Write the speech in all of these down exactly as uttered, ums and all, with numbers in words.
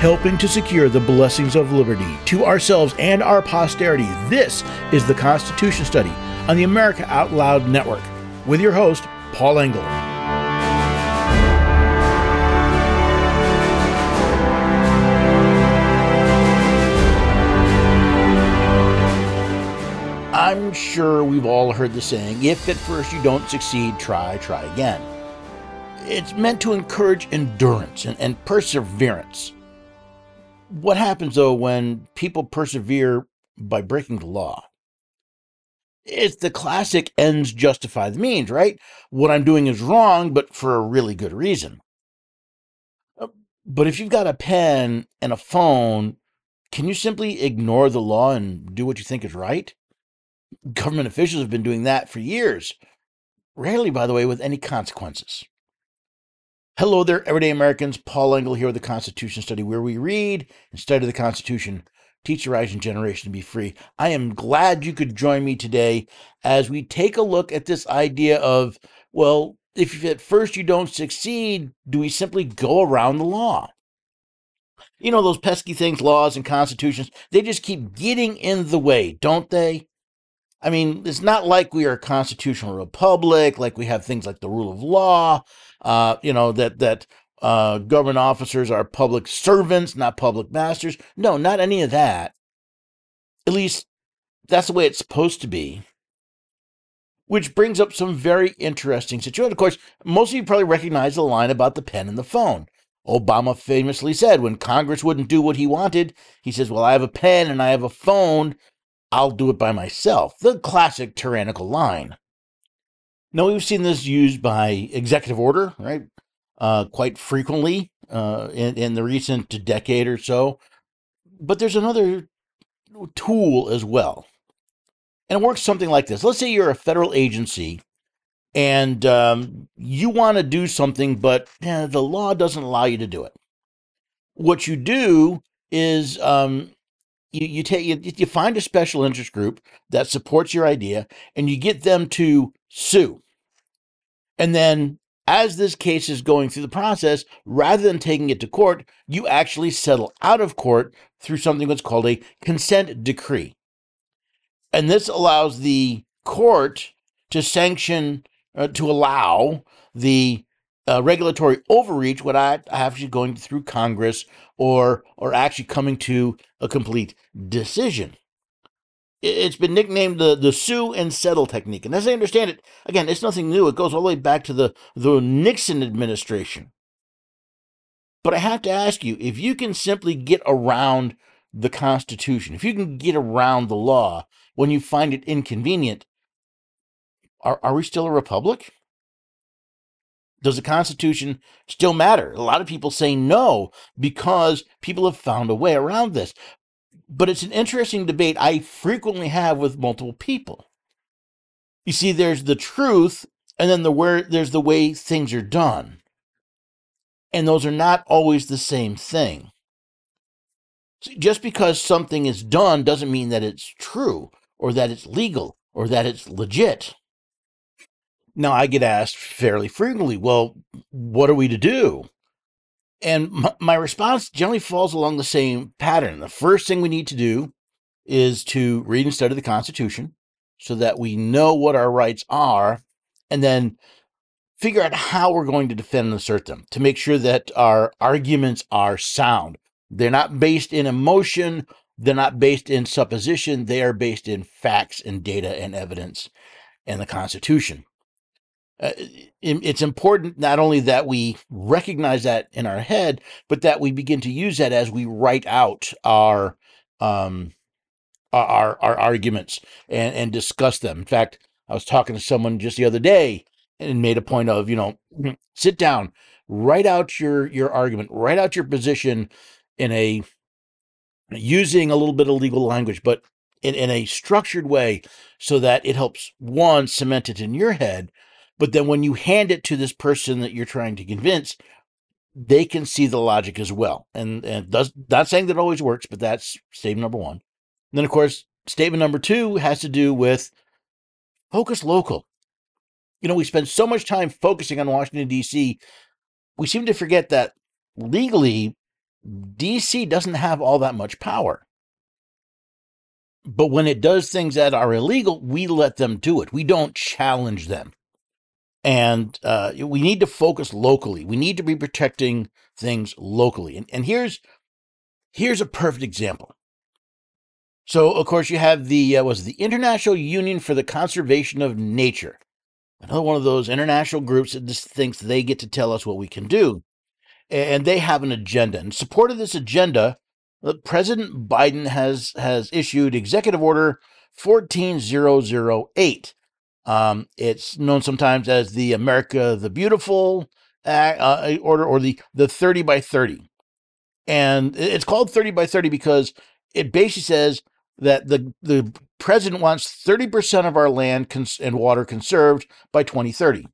helping to secure the blessings of liberty to ourselves and our posterity. This is the Constitution Study on the America Out Loud Network with your host, Paul Engel. I'm sure we've all heard the saying, if at first you don't succeed, try, try again. It's meant to encourage endurance and, and perseverance. What happens, though, when people persevere by breaking the law? It's the classic ends justify the means, right? What I'm doing is wrong, but for a really good reason. But if you've got a pen and a phone, can you simply ignore the law and do what you think is right? Government officials have been doing that for years, rarely, by the way, with any consequences. Hello there, everyday Americans. Paul Engel here with the Constitution Study, where we read and study the Constitution, teach the rising generation to be free. I am glad you could join me today as we take a look at this idea of, well, if at first you don't succeed, do we simply go around the law? You know, those pesky things, laws and constitutions, they just keep getting in the way, don't they? I mean, it's not like we are a constitutional republic, like we have things like the rule of law, uh, you know, that that uh, government officers are public servants, not public masters. No, not any of that. At least that's the way it's supposed to be. Which brings up some very interesting situations. Of course, most of you probably recognize the line about the pen and the phone. Obama famously said when Congress wouldn't do what he wanted, he says, well, I have a pen and I have a phone. I'll do it by myself. The classic tyrannical line. Now, we've seen this used by executive order, right? Uh, quite frequently uh, in, in the recent decade or so. But there's another tool as well. And it works something like this. Let's say you're a federal agency and um, you want to do something, but eh, the law doesn't allow you to do it. What you do is um, You you take you, you find a special interest group that supports your idea, and you get them to sue. And then, as this case is going through the process, rather than taking it to court, you actually settle out of court through something that's called a consent decree. And this allows the court to sanction, uh, to allow the uh, regulatory overreach without actually going through Congress or or actually coming to a complete decision. It's been nicknamed the, the sue and settle technique. And as I understand it, again, it's nothing new. It goes all the way back to the, the Nixon administration. But I have to ask you, if you can simply get around the Constitution, if you can get around the law when you find it inconvenient, are, are we still a republic? Does the Constitution still matter? A lot of people say no, because people have found a way around this. But it's an interesting debate I frequently have with multiple people. You see, there's the truth, and then the where there's the way things are done. And those are not always the same thing. So just because something is done doesn't mean that it's true, or that it's legal, or that it's legit. Now, I get asked fairly frequently, well, what are we to do? And my, my response generally falls along the same pattern. The first thing we need to do is to read and study the Constitution so that we know what our rights are, and then figure out how we're going to defend and assert them to make sure that our arguments are sound. They're not based in emotion. They're not based in supposition. They are based in facts and data and evidence and the Constitution. Uh, it's important not only that we recognize that in our head, but that we begin to use that as we write out our um, our, our arguments and, and discuss them. In fact, I was talking to someone just the other day and made a point of, you know, sit down, write out your your argument, write out your position in a using a little bit of legal language, but in, in a structured way so that it helps, one, cement it in your head. But then when you hand it to this person that you're trying to convince, they can see the logic as well. And, and does not saying that always works, but that's statement number one. And then, of course, statement number two has to do with focus local. You know, we spend so much time focusing on Washington, D C, we seem to forget that legally D C doesn't have all that much power. But when it does things that are illegal, we let them do it. We don't challenge them. And uh, we need to focus locally. We need to be protecting things locally. And, and here's here's a perfect example. So, of course, you have the uh, was the International Union for the Conservation of Nature. Another one of those international groups that just thinks they get to tell us what we can do. And they have an agenda. In support of this agenda, uh, President Biden has has issued Executive Order fourteen thousand eight. Um, it's known sometimes as the America the Beautiful uh, uh, order, or the, the thirty by thirty. And it's called thirty by thirty because it basically says that the, the president wants thirty percent of our land cons- and water conserved by twenty thirty.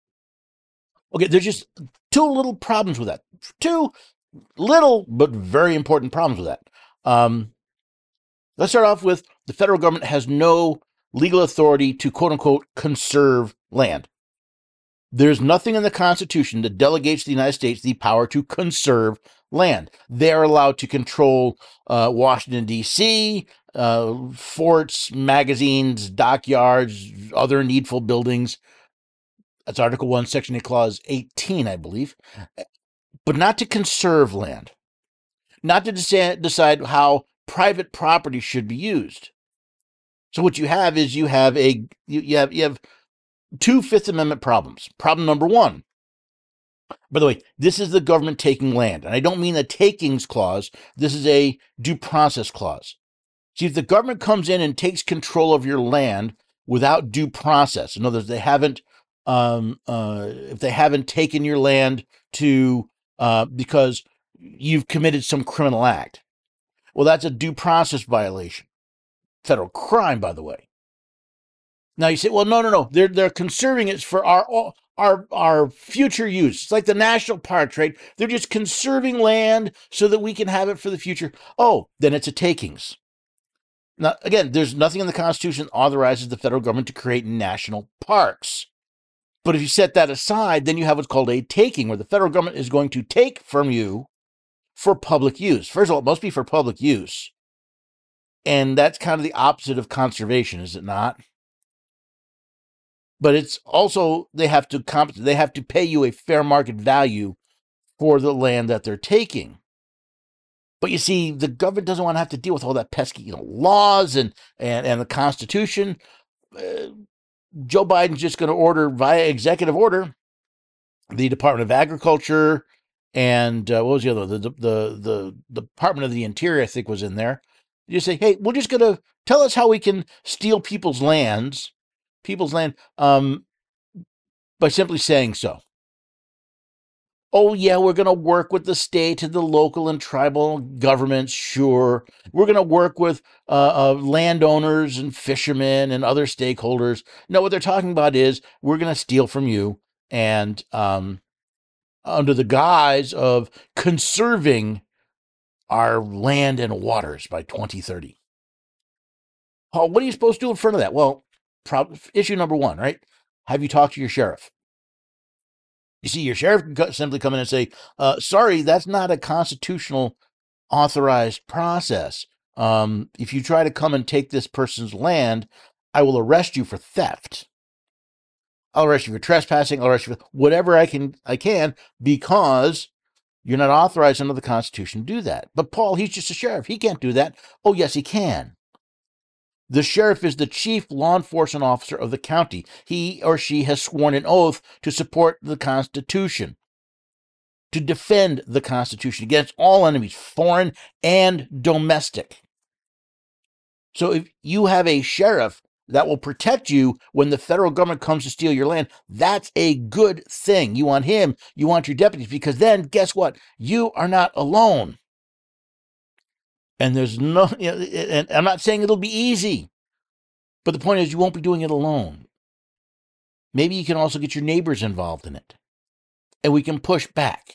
Okay, there's just two little problems with that. Two little but very important problems with that. Um, let's start off with the federal government has no legal authority to quote unquote conserve land. There's nothing in the Constitution that delegates the United States the power to conserve land. They're allowed to control uh, Washington, D C, uh, forts, magazines, dockyards, other needful buildings. That's Article one, Section eight, Clause eighteen, I believe. But not to conserve land. Not to decide, decide how private property should be used. So what you have is you have a you, you have you have two Fifth Amendment problems. Problem number one. By the way, this is the government taking land, and I don't mean a takings clause. This is a due process clause. See, if the government comes in and takes control of your land without due process, in other words, they haven't um, uh, if they haven't taken your land to uh, because you've committed some criminal act, well, that's a due process violation. Federal crime, by the way. Now you say, well, no, no, no. They're they're conserving it for our our our future use. It's like the national parks, right? They're just conserving land so that we can have it for the future. Oh, then it's a takings. Now, again, there's nothing in the Constitution that authorizes the federal government to create national parks. But if you set that aside, then you have what's called a taking, where the federal government is going to take from you for public use. First of all, it must be for public use. And that's kind of the opposite of conservation, is it not? But it's also, they have to comp- they have to pay you a fair market value for the land that they're taking. But you see, the government doesn't want to have to deal with all that pesky, you know, laws and and, and the Constitution. Uh, Joe Biden's just going to order via executive order the Department of Agriculture and uh, what was the other? The, the the the Department of the Interior, I think, was in there. You say, hey, we're just going to tell us how we can steal people's lands, people's land, um, by simply saying so. Oh, yeah, we're going to work with the state and the local and tribal governments, sure. We're going to work with uh, uh, landowners and fishermen and other stakeholders. No, what they're talking about is we're going to steal from you, and um, under the guise of conserving our land and waters by twenty thirty. Oh, what are you supposed to do in front of that? Well, pro- issue number one, right? Have you talked to your sheriff? You see, your sheriff can simply come in and say, uh, sorry, that's not a constitutional authorized process. Um, if you try to come and take this person's land, I will arrest you for theft. I'll arrest you for trespassing. I'll arrest you for whatever I can, I can, because you're not authorized under the Constitution to do that. But Paul, he's just a sheriff. He can't do that. Oh, yes, he can. The sheriff is the chief law enforcement officer of the county. He or she has sworn an oath to support the Constitution, to defend the Constitution against all enemies, foreign and domestic. So if you have a sheriff that will protect you when the federal government comes to steal your land, that's a good thing. You want him, you want your deputies, because then guess what? You are not alone. And there's no, you know, and I'm not saying it'll be easy, but the point is you won't be doing it alone. Maybe you can also get your neighbors involved in it, and we can push back.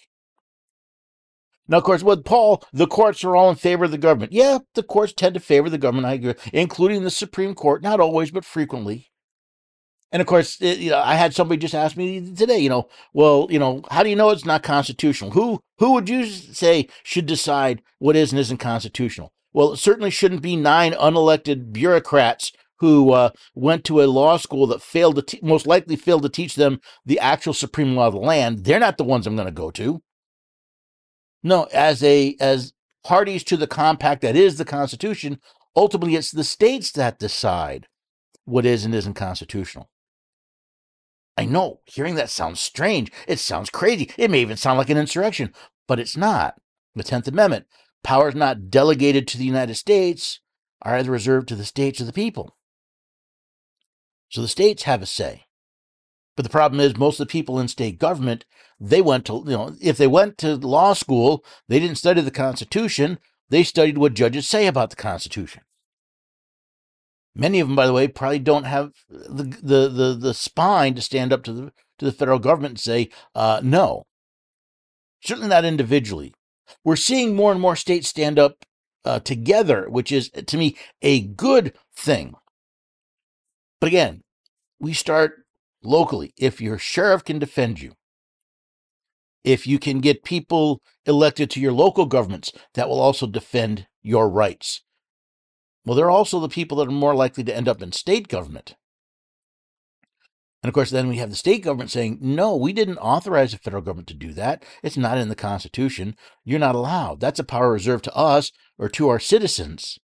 Now, of course, with Paul, the courts are all in favor of the government. Yeah, the courts tend to favor the government, I agree, including the Supreme Court. Not always, but frequently. And of course, it, you know, I had somebody just ask me today, you know, well, you know, how do you know it's not constitutional? Who who would you say should decide what is and isn't constitutional? Well, it certainly shouldn't be nine unelected bureaucrats who uh, went to a law school that failed to te- most likely failed to teach them the actual supreme law of the land. They're not the ones I'm going to go to. No, as a as parties to the compact that is the Constitution, ultimately it's the states that decide what is and isn't constitutional. I know, hearing that sounds strange. It sounds crazy. It may even sound like an insurrection, but it's not. The tenth Amendment, powers not delegated to the United States are either reserved to the states or the people. So the states have a say. But the problem is most of the people in state government, they went to, you know, if they went to law school, they didn't study the Constitution. They studied what judges say about the Constitution. Many of them, by the way, probably don't have the the the, the spine to stand up to the to the federal government and say, uh, no. Certainly not individually. We're seeing more and more states stand up uh, together, which is, to me, a good thing. But again, we start locally. If your sheriff can defend you, if you can get people elected to your local governments that will also defend your rights, well, they're also the people that are more likely to end up in state government. And of course, then we have the state government saying, no, we didn't authorize the federal government to do that. It's not in the Constitution. You're not allowed. That's a power reserved to us or to our citizens.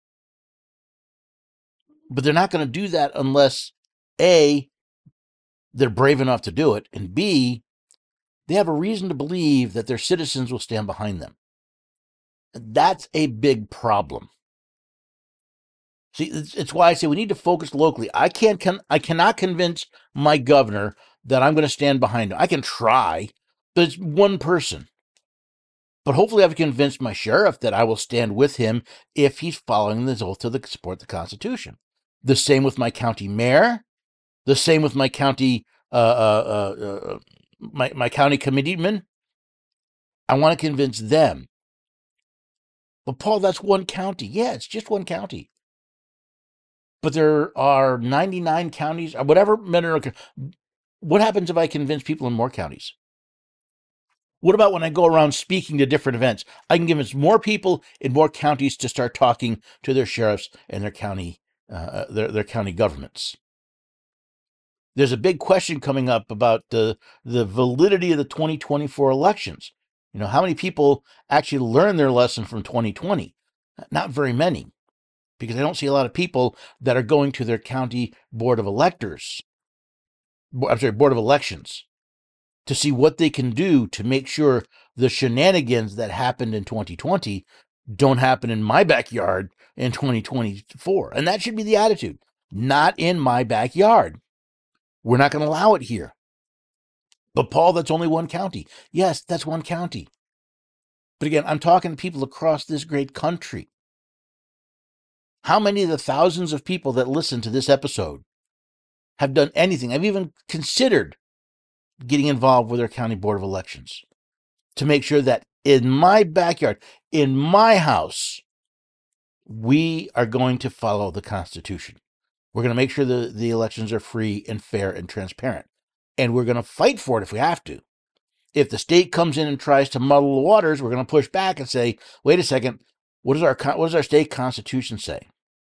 But they're not going to do that unless, A, they're brave enough to do it, and B, they have a reason to believe that their citizens will stand behind them. That's a big problem. See, it's, it's why I say we need to focus locally. I can't, con- I cannot convince my governor that I'm going to stand behind him. I can try, but it's one person. But hopefully I've convinced my sheriff that I will stand with him if he's following the oath to the, support the Constitution. The same with my county mayor. The same with my county, uh, uh, uh, uh, my, my county committeeman. I want to convince them. But Paul, that's one county. Yeah, it's just one county. But there are ninety-nine counties, or whatever. What happens if I convince people in more counties? What about when I go around speaking to different events? I can convince more people in more counties to start talking to their sheriffs and their county, uh, their their county governments. There's a big question coming up about the the validity of the twenty twenty-four elections. You know, how many people actually learned their lesson from twenty twenty? Not very many, because I don't see a lot of people that are going to their county board of electors. I'm sorry, board of elections, to see what they can do to make sure the shenanigans that happened in twenty twenty don't happen in my backyard in twenty twenty-four. And that should be the attitude. Not in my backyard. We're not going to allow it here. But Paul, that's only one county. Yes, that's one county. But again, I'm talking to people across this great country. How many of the thousands of people that listen to this episode have done anything? I've even considered getting involved with our county board of elections to make sure that in my backyard, in my house, we are going to follow the Constitution. We're going to make sure the, the elections are free and fair and transparent. And we're going to fight for it if we have to. If the state comes in and tries to muddle the waters, we're going to push back and say, wait a second, what does our, what does our state constitution say?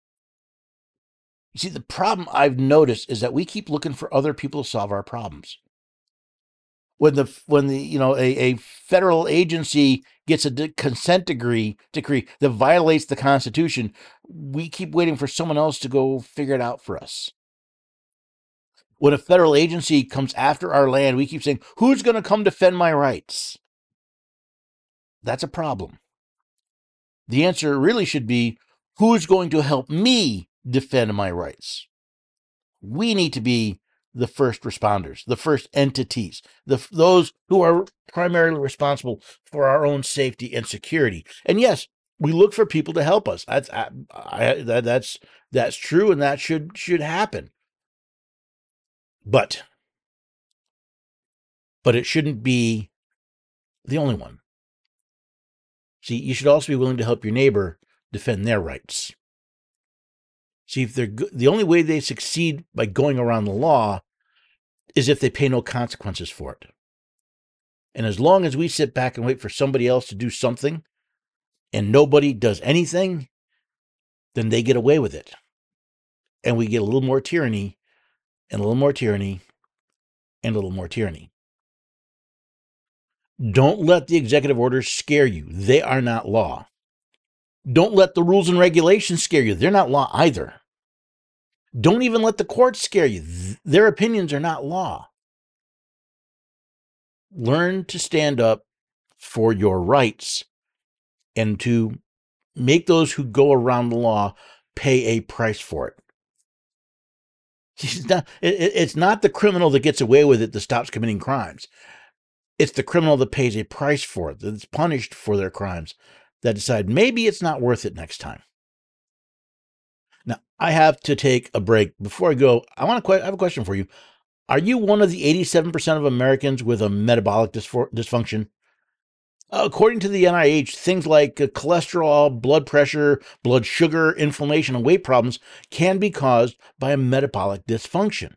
You see, the problem I've noticed is that we keep looking for other people to solve our problems. When the when the you know a, a federal agency gets a de- consent decree decree that violates the Constitution, we keep waiting for someone else to go figure it out for us. When a federal agency comes after our land, we keep saying, who's going to come defend my rights? That's a problem. The answer really should be, who's going to help me defend my rights? We need to be the first responders, the first entities, the those who are primarily responsible for our own safety and security. And yes, we look for people to help us. That's I, I, that, that's that's true, and that should should happen. But but it shouldn't be the only one. See, you should also be willing to help your neighbor defend their rights. See, if they're go- the only way they succeed by going around the law is if they pay no consequences for it. And as long as we sit back and wait for somebody else to do something and nobody does anything, then they get away with it. And we get a little more tyranny and a little more tyranny and a little more tyranny. Don't let the executive orders scare you. They are not law. Don't let the rules and regulations scare you. They're not law either. Don't even let the courts scare you. Their opinions are not law. Learn to stand up for your rights and to make those who go around the law pay a price for it. It's not, it's not the criminal that gets away with it that stops committing crimes. It's the criminal that pays a price for it, that's punished for their crimes, that decide maybe it's not worth it next time. Now, I have to take a break. Before I go, I want to. I have a question for you. Are you one of the eighty-seven percent of Americans with a metabolic dysfunction? According to the N I H, things like cholesterol, blood pressure, blood sugar, inflammation, and weight problems can be caused by a metabolic dysfunction.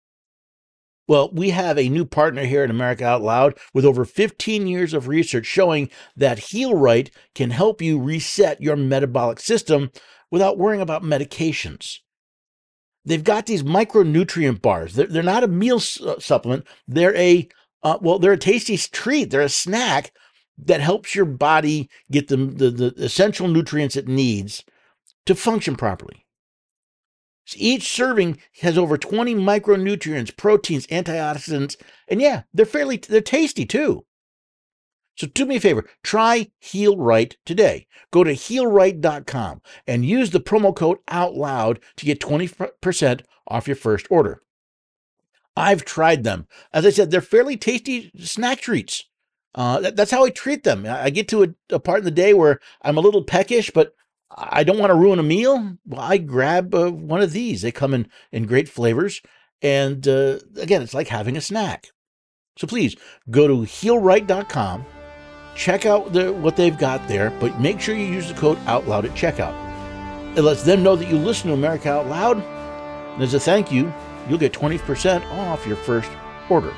Well, we have a new partner here at America Out Loud with over fifteen years of research showing that Heal Right can help you reset your metabolic system without worrying about medications. They've got these micronutrient bars. They're, they're not a meal su- supplement. They're a, uh, well, they're a tasty treat. They're a snack that helps your body get the, the, the essential nutrients it needs to function properly. So each serving has over twenty micronutrients, proteins, antioxidants, and yeah, they're fairly, they're tasty too. So do me a favor, try Heal Right today. Go to heal right dot com and use the promo code OUTLOUD to get twenty percent off your first order. I've tried them. As I said, they're fairly tasty snack treats. Uh, that, that's how I treat them. I get to a, a part in the day where I'm a little peckish, but I don't want to ruin a meal. Well, I grab uh, one of these. They come in, in great flavors. And uh, again, it's like having a snack. So please go to heal right dot com. Check out the, what they've got there, but make sure you use the code OUTLOUD at checkout. It lets them know that you listen to America Out Loud. And as a thank you, you'll get twenty percent off your first order.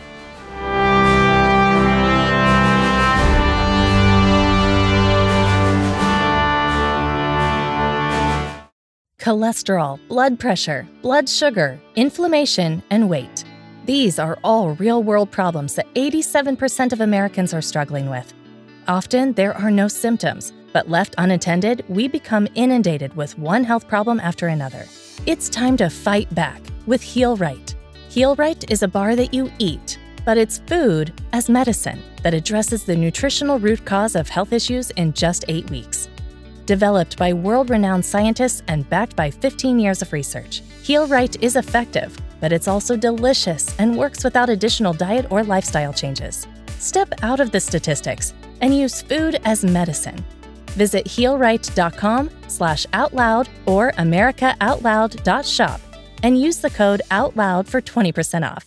Cholesterol, blood pressure, blood sugar, inflammation, and weight. These are all real-world problems that eighty-seven percent of Americans are struggling with. Often, there are no symptoms, but left unattended, we become inundated with one health problem after another. It's time to fight back with Heal Right. Heal Right is a bar that you eat, but it's food as medicine that addresses the nutritional root cause of health issues in just eight weeks. Developed by world-renowned scientists and backed by fifteen years of research, Heal Right is effective, but it's also delicious and works without additional diet or lifestyle changes. Step out of the statistics and use food as medicine. Visit heal right dot com slash outloud or america out loud dot shop and use the code OUTLOUD for twenty percent off.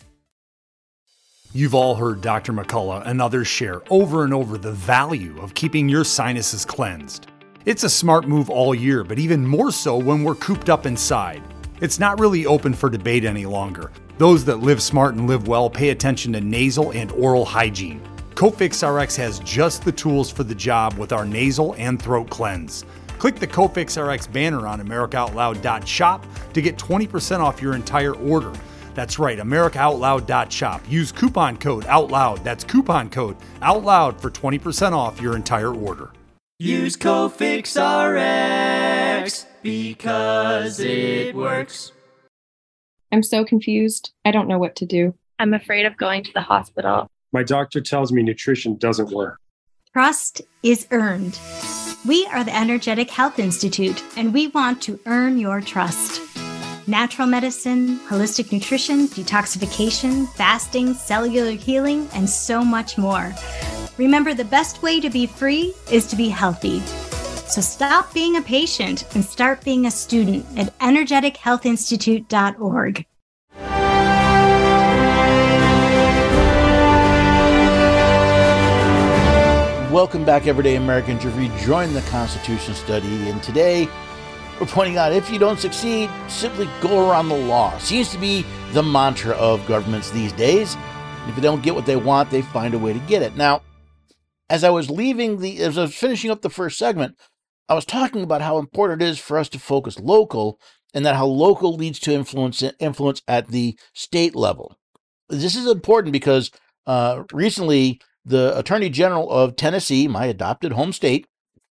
You've all heard Doctor McCullough and others share over and over the value of keeping your sinuses cleansed. It's a smart move all year, but even more so when we're cooped up inside. It's not really open for debate any longer. Those that live smart and live well pay attention to nasal and oral hygiene. Cofix R X has just the tools for the job with our nasal and throat cleanse. Click the Cofix R X banner on america out loud dot shop to get twenty percent off your entire order. That's right, america out loud dot shop. Use coupon code OUTLOUD. That's coupon code OUTLOUD for twenty percent off your entire order. Use Cofix R X because it works. I'm so confused. I don't know what to do. I'm afraid of going to the hospital. My doctor tells me nutrition doesn't work. Trust is earned. We are the Energetic Health Institute, and we want to earn your trust. Natural medicine, holistic nutrition, detoxification, fasting, cellular healing, and so much more. Remember, the best way to be free is to be healthy. So stop being a patient and start being a student at energetic health institute dot org. Welcome back, everyday Americans. You've rejoined the Constitution Study, and today We're pointing out if you don't succeed, simply go around the law. Seems to be the mantra of governments these days. If they don't get what they want, they find a way to get it. Now, as I was leaving the, as I was finishing up the first segment, I was talking about how important it is for us to focus local, and that how local leads to influence influence at the state level. This is important because uh, recently the Attorney General of Tennessee, my adopted home state,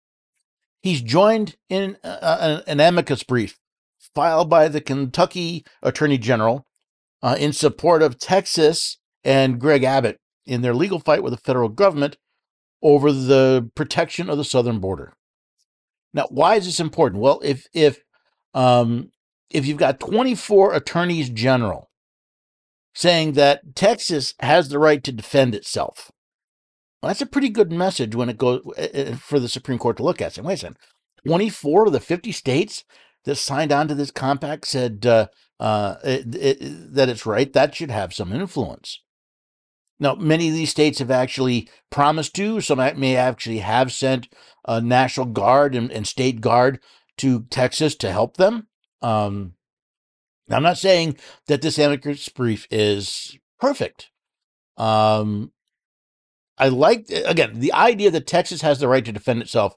he's joined in uh, an amicus brief filed by the Kentucky Attorney General uh, in support of Texas and Greg Abbott in their legal fight with the federal government over the protection of the southern border. Now, why is this important? Well, if if um, if you've got twenty-four attorneys general saying that Texas has the right to defend itself, well, that's a pretty good message when it goes uh, for the Supreme Court to look at. Saying, wait a second, twenty-four of the fifty states that signed on to this compact said uh, uh, it, it, that it's right. That should have some influence. Now, many of these states have actually promised to. Some may actually have sent a National Guard and, and State Guard to Texas to help them. Um, I'm not saying that this amicus brief is perfect. Um, I like, again, the idea that Texas has the right to defend itself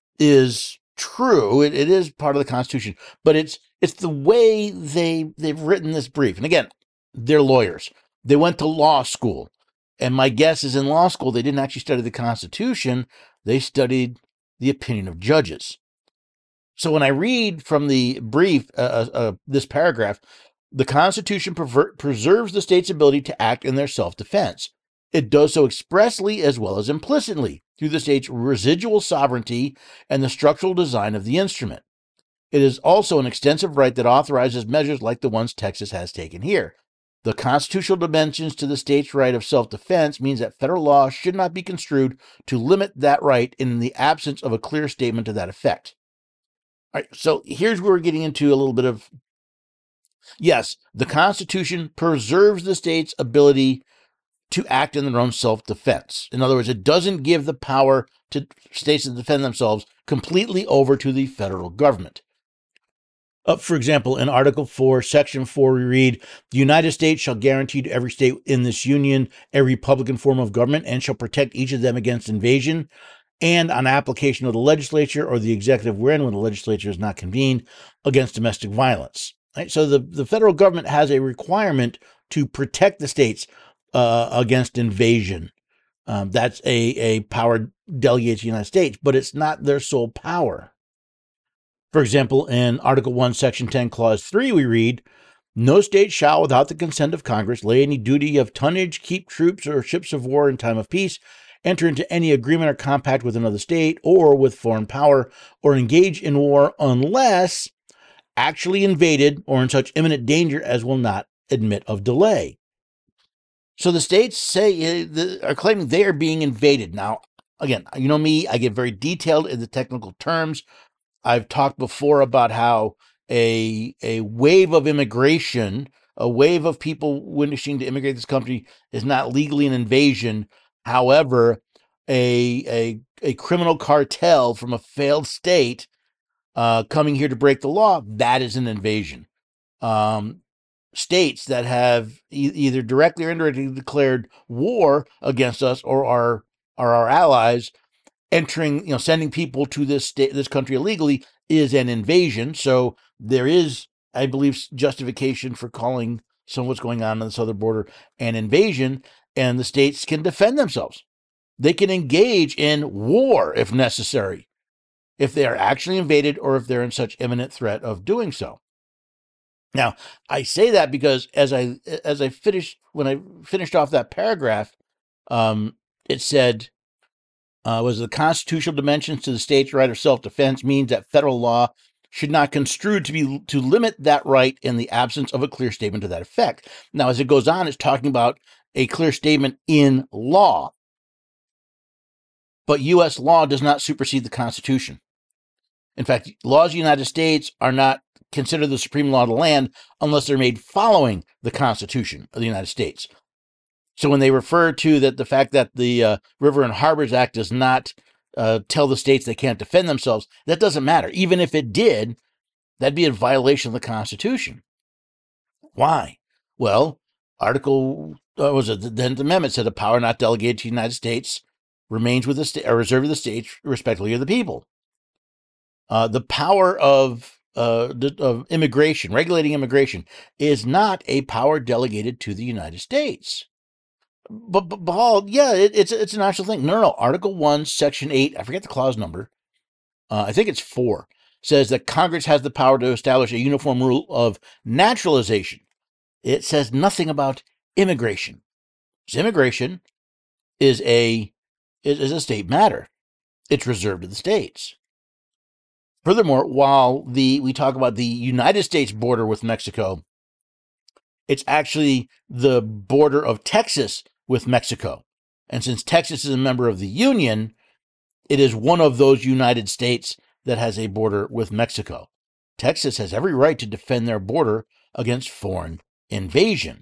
is true. It, it is part of the Constitution, but it's it's the way they they've written this brief. And again, they're lawyers. They went to law school. And my guess is in law school, they didn't actually study the Constitution. They studied the opinion of judges. So when I read from the brief, uh, uh, uh, this paragraph, the Constitution pervert, preserves the state's ability to act in their self-defense. It does so expressly as well as implicitly through the state's residual sovereignty and the structural design of the instrument. It is also an extensive right that authorizes measures like the ones Texas has taken here. The constitutional dimensions to the state's right of self-defense means that federal law should not be construed to limit that right in the absence of a clear statement to that effect. All right, so here's where we're getting into a little bit of, yes, the Constitution preserves the state's ability to act in their own self-defense. In other words, it doesn't give the power to states to defend themselves completely over to the federal government. Uh, for example, in Article four, Section four, we read, the United States shall guarantee to every state in this union a republican form of government and shall protect each of them against invasion and on application of the legislature or the executive wherein when the legislature is not convened against domestic violence. Right? So the, the federal government has a requirement to protect the states uh, against invasion. Um, that's a, a power delegated to the United States, but it's not their sole power. For example, in Article one, Section ten, Clause three, we read, no state shall, without the consent of Congress, lay any duty of tonnage, keep troops or ships of war in time of peace, enter into any agreement or compact with another state or with foreign power, or engage in war unless actually invaded or in such imminent danger as will not admit of delay. So the states say uh, are claiming they are being invaded. Now, again, you know me, I get very detailed in the technical terms. I've talked before about how a a wave of immigration, a wave of people wishing to immigrate to this country is not legally an invasion. However, a a, a criminal cartel from a failed state uh, coming here to break the law, that is an invasion. Um, states that have e- either directly or indirectly declared war against us or are, are our allies, entering, you know, sending people to this state, this country illegally is an invasion. So there is, I believe, justification for calling some of what's going on on the southern border an invasion, and the states can defend themselves. They can engage in war if necessary, if they are actually invaded or if they're in such imminent threat of doing so. Now, I say that because as I as I finished when I finished off that paragraph, um, it said, Uh, was the constitutional dimensions to the state's right of self-defense means that federal law should not construe to be to limit that right in the absence of a clear statement to that effect. Now, as it goes on, it's talking about a clear statement in law. But U S law does not supersede the Constitution. In fact, laws of the United States are not considered the supreme law of the land unless they're made following the Constitution of the United States. So when they refer to that, the fact that the uh, River and Harbors Act does not uh, tell the states they can't defend themselves, that doesn't matter. Even if it did, That'd be a violation of the Constitution. Why? Well, Article uh, was it the tenth Amendment said the power not delegated to the United States remains with the state, or reserved to the states, respectively, of the people. Uh, the power of uh, of immigration, regulating immigration, is not a power delegated to the United States. But, but Paul, yeah, it, it's it's an actual thing. No, no, no. Article one, Section eight. I forget the clause number. Uh, I think it's four. Says that Congress has the power to establish a uniform rule of naturalization. It says nothing about immigration. So immigration is a is, is a state matter. It's reserved to the states. Furthermore, while the we talk about the United States border with Mexico, it's actually the border of Texas with Mexico. And since Texas is a member of the Union, it is one of those United States that has a border with Mexico. Texas has every right to defend their border against foreign invasion.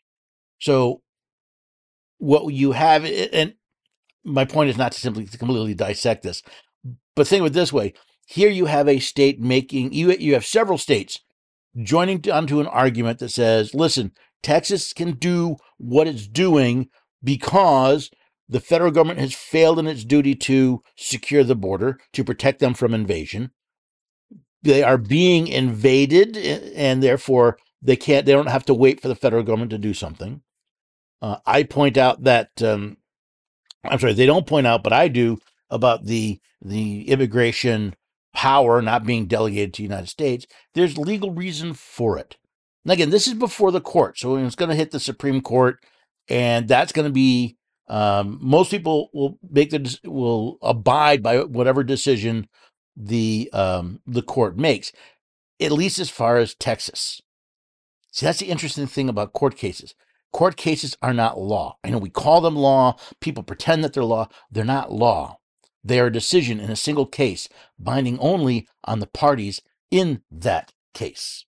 So what you have, and my point is not to simply completely dissect this, but think of it this way. Here you have a state making, you, you have several states joining onto an argument that says, listen, Texas can do what it's doing because the federal government has failed in its duty to secure the border, to protect them from invasion. They are being invaded, and therefore they can't, they don't have to wait for the federal government to do something. Uh, I point out that, um, I'm sorry, they don't point out, but I do, about the the immigration power not being delegated to the United States. There's legal reason for it. And again, this is before the court, so it's going to hit the Supreme Court, and that's going to be, um, most people will make the will abide by whatever decision the um, the court makes, at least as far as Texas. See, that's the interesting thing about court cases. Court cases are not law. I know we call them law. People pretend that they're law. They're not law. They are a decision in a single case, binding only on the parties in that case.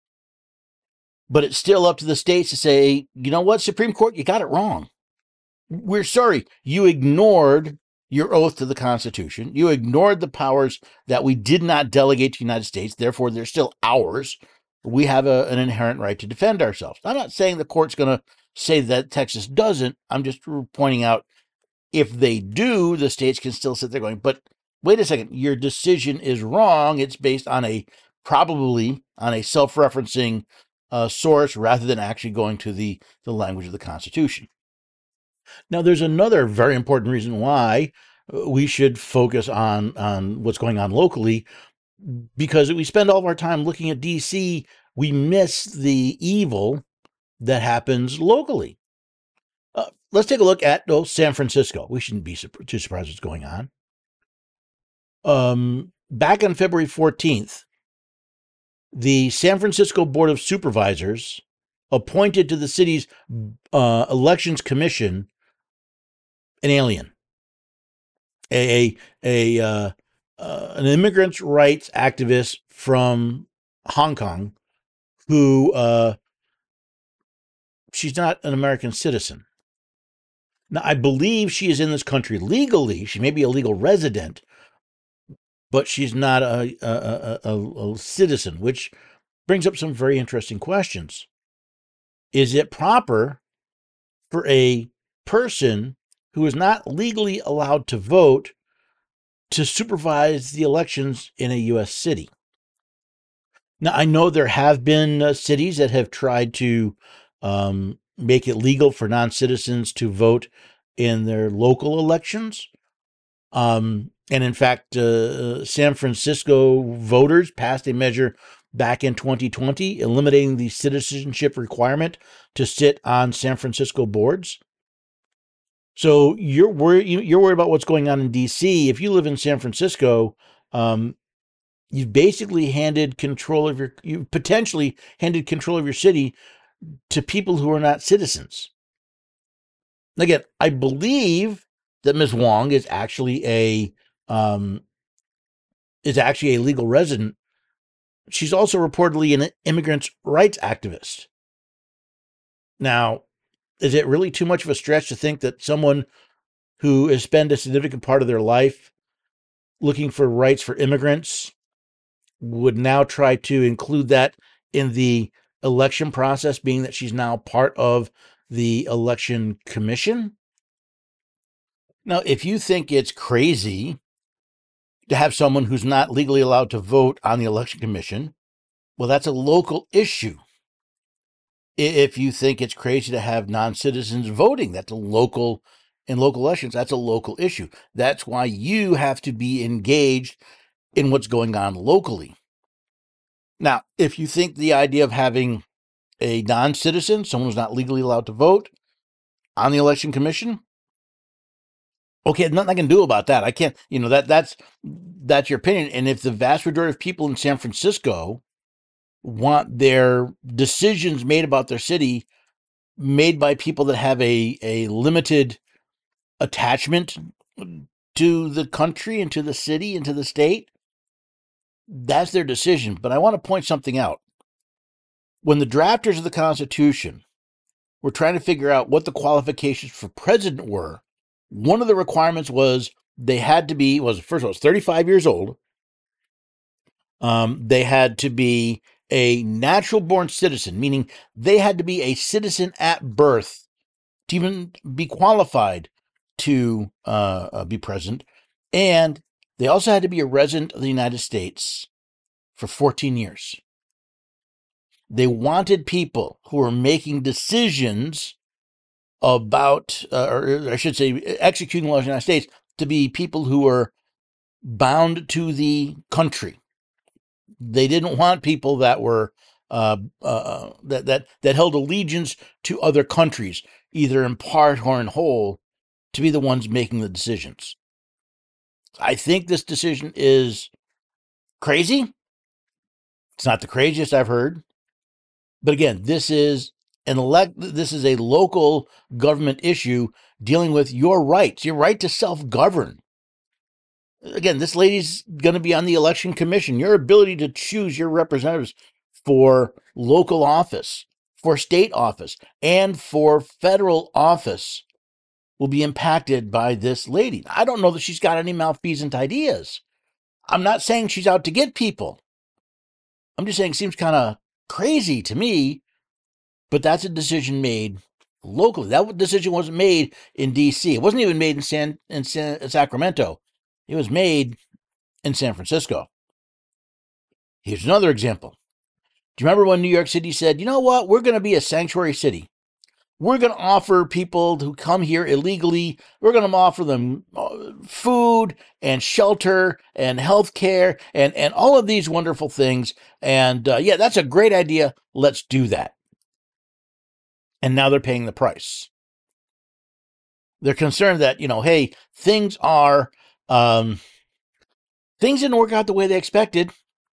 But it's still up to the states to say, you know what, Supreme Court, you got it wrong. We're sorry. You ignored your oath to the Constitution. You ignored the powers that we did not delegate to the United States. Therefore, they're still ours. We have a, an inherent right to defend ourselves. I'm not saying the court's going to say that Texas doesn't. I'm just pointing out, if they do, the states can still sit there going, but wait a second, your decision is wrong. It's based on a, probably on a self-referencing uh, source rather than actually going to the, the language of the Constitution. Now, there's another very important reason why we should focus on, on what's going on locally, because we spend all of our time looking at D C, we miss the evil that happens locally. Uh, let's take a look at oh, San Francisco. We shouldn't be too surprised what's going on. Um, back on February fourteenth, the San Francisco Board of Supervisors appointed to the city's uh, elections commission an alien, a a, a uh, uh, an immigrants' rights activist from Hong Kong, who uh, she's not an American citizen. Now, I believe she is in this country legally. She may be a legal resident, but she's not a, a, a, a citizen, which brings up some very interesting questions. Is it proper for a person who is not legally allowed to vote to supervise the elections in a U S city? Now, I know there have been uh, cities that have tried to um, make it legal for non-citizens to vote in their local elections. Um, and in fact, uh, San Francisco voters passed a measure back in twenty twenty, eliminating the citizenship requirement to sit on San Francisco boards. So you're worried, you're worried about what's going on in D C. If you live in San Francisco, um, you've basically handed control of your, you potentially handed control of your city to people who are not citizens. Again, I believe that Miz Wong is actually a um, is actually a legal resident. She's also reportedly an immigrants' rights activist. Now, is it really too much of a stretch to think that someone who has spent a significant part of their life looking for rights for immigrants would now try to include that in the election process, being that she's now part of the election commission. Now, if you think it's crazy to have someone who's not legally allowed to vote on the election commission, well, that's a local issue. If you think it's crazy to have non-citizens voting, that's a local, in local elections, that's a local issue. That's why you have to be engaged in what's going on locally. Now, if you think the idea of having a non-citizen, someone who's not legally allowed to vote on the election commission, okay, nothing I can do about that. I can't, you know, that that's that's your opinion. And if the vast majority of people in San Francisco want their decisions made about their city made by people that have a, a limited attachment to the country and to the city and to the state, that's their decision. But I want to point something out. When the drafters of the Constitution were trying to figure out what the qualifications for president were, one of the requirements was they had to be, was first of all, was thirty-five years old. Um, they had to be a natural born citizen, meaning they had to be a citizen at birth to even be qualified to uh, uh, be president. And they also had to be a resident of the United States for fourteen years. They wanted people who were making decisions about, uh, or I should say, executing laws in the United States to be people who were bound to the country. They didn't want people that were uh, uh, that that that held allegiance to other countries, either in part or in whole, to be the ones making the decisions. I think this decision is crazy. It's not the craziest I've heard, but again, this is an elect. This is a local government issue dealing with your rights, your right to self-govern. Again, this lady's going to be on the election commission. Your ability to choose your representatives for local office, for state office, and for federal office will be impacted by this lady. I don't know that she's got any malfeasant ideas. I'm not saying she's out to get people. I'm just saying it seems kind of crazy to me, but that's a decision made locally. That decision wasn't made in D C. It wasn't even made in San in San, Sacramento. It was made in San Francisco. Here's another example. Do you remember when New York City said, you know what, we're going to be a sanctuary city. We're going to offer people who come here illegally, we're going to offer them food and shelter and health care and, and all of these wonderful things. And uh, yeah, that's a great idea. Let's do that. And now they're paying the price. They're concerned that, you know, hey, things are, um, things didn't work out the way they expected.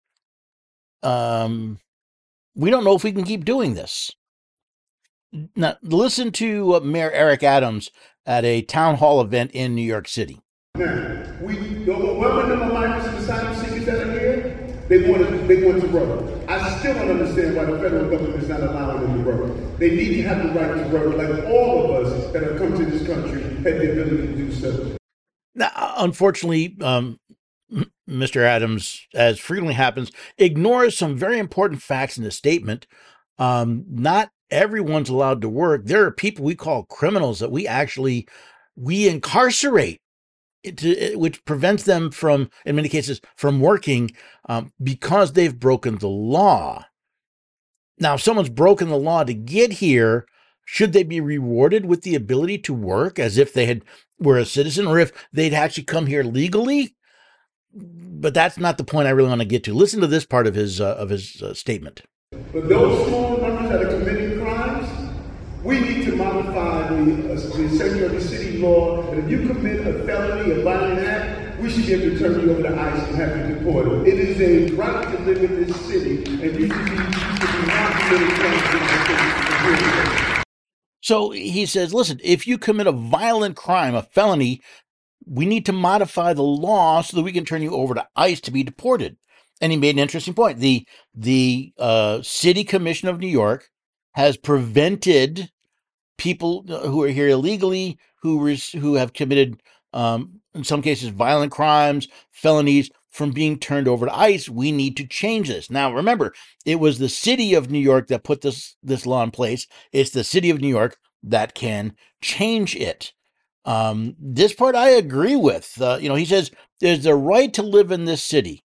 Um, we don't know if we can keep doing this. Now, listen to uh, Mayor Eric Adams at a town hall event in New York City. Now, we, the overwhelming number of migrants and asylum seekers that are here, they want to, they want to work. I still don't understand why the federal government is not allowing them to work. They need to have the right to work, like all of us that have come to this country had the ability to do so. Now, unfortunately, um, Mister Adams, as frequently happens, ignores some very important facts in the statement. Um, not everyone's allowed to work. There are people we call criminals that we actually, we incarcerate, to, which prevents them from, in many cases, from working um, because they've broken the law. Now, if someone's broken the law to get here, should they be rewarded with the ability to work as if they had were a citizen, or if they'd actually come here legally? But that's not the point I really want to get to. Listen to this part of his uh, of his uh, statement. But those small numbers that are committing crimes, we need to modify the, uh, the sanctuary city law. And if you commit a felony, a violent act, we should be able to turn you over to ICE and have you deported. It is a right to live in this city, and you should be, you should be not committing crimes in this city. So he says, listen, if you commit a violent crime, a felony, we need to modify the law so that we can turn you over to ICE to be deported. And he made an interesting point. The the uh, City Commission of New York has prevented people who are here illegally, who res- who have committed, um, in some cases, violent crimes, felonies. from being turned over to ICE. We need to change this. Now, remember, it was the city of New York that put this, this law in place. It's the city of New York that can change it. Um, this part I agree with. Uh, you know, he says, there's the right to live in this city.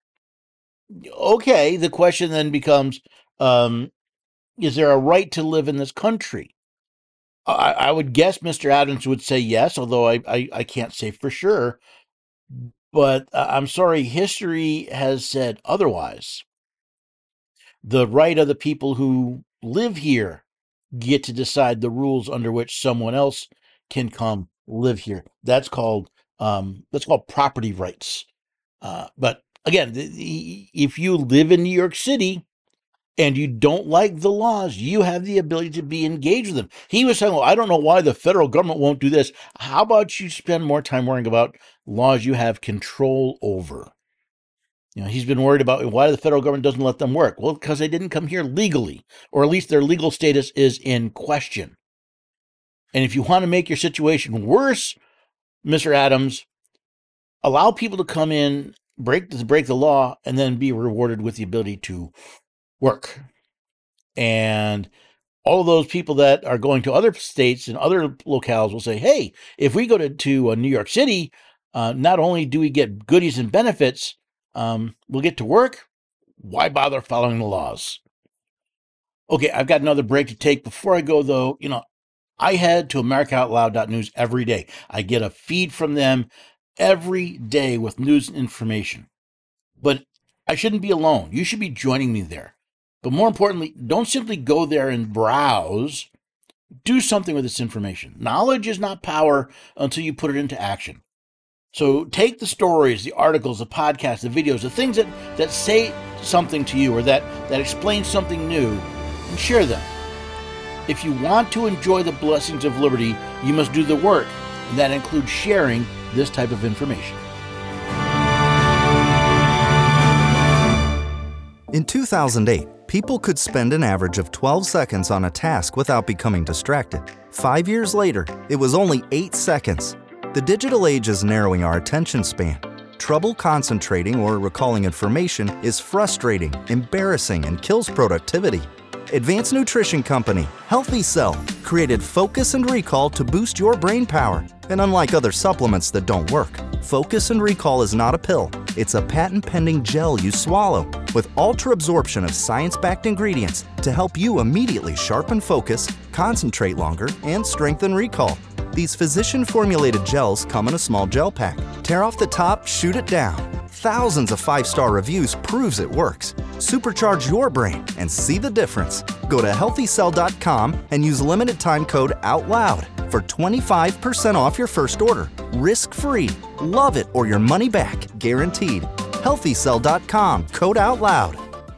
Okay, the question then becomes, um, is there a right to live in this country? I, I would guess Mister Adams would say yes, although I, I, I can't say for sure. But uh, I'm sorry, history has said otherwise. The right of the people who live here get to decide the rules under which someone else can come live here. That's called um, that's called property rights. Uh, but again, the, the, if you live in New York City and you don't like the laws, you have the ability to be engaged with them. He was saying, well, I don't know why the federal government won't do this. How about you spend more time worrying about laws you have control over? You know, he's been worried about why the federal government doesn't let them work. Well, because they didn't come here legally, or at least their legal status is in question. And if you want to make your situation worse, Mister Adams, allow people to come in, break to break the law, and then be rewarded with the ability to work. And all of those people that are going to other states and other locales will say, hey, if we go to, to uh, New York City, uh, not only do we get goodies and benefits, um, we'll get to work. Why bother following the laws? Okay, I've got another break to take. Before I go, though, you know, I head to America Out Loud dot news every day. I get a feed from them every day with news and information. But I shouldn't be alone. You should be joining me there. But more importantly, don't simply go there and browse. Do something with this information. Knowledge is not power until you put it into action. So take the stories, the articles, the podcasts, the videos, the things that, that say something to you or that, that explain something new, and share them. If you want to enjoy the blessings of liberty, you must do the work, and that includes sharing this type of information. In two thousand eight, people could spend an average of twelve seconds on a task without becoming distracted. Five years later, it was only eight seconds. The digital age is narrowing our attention span. Trouble concentrating or recalling information is frustrating, embarrassing, and kills productivity. Advanced nutrition company Healthy Cell created Focus and Recall to boost your brain power. And unlike other supplements that don't work, Focus and Recall is not a pill. It's a patent-pending gel you swallow with ultra-absorption of science-backed ingredients to help you immediately sharpen focus, concentrate longer, and strengthen recall. These physician-formulated gels come in a small gel pack. Tear off the top, shoot it down. Thousands of five-star reviews proves it works. Supercharge your brain and see the difference. Go to healthy cell dot com and use limited time code OUTLOUD for twenty-five percent off your first order. Risk-free. Love it or your money back. Guaranteed. healthy cell dot com, code OUTLOUD.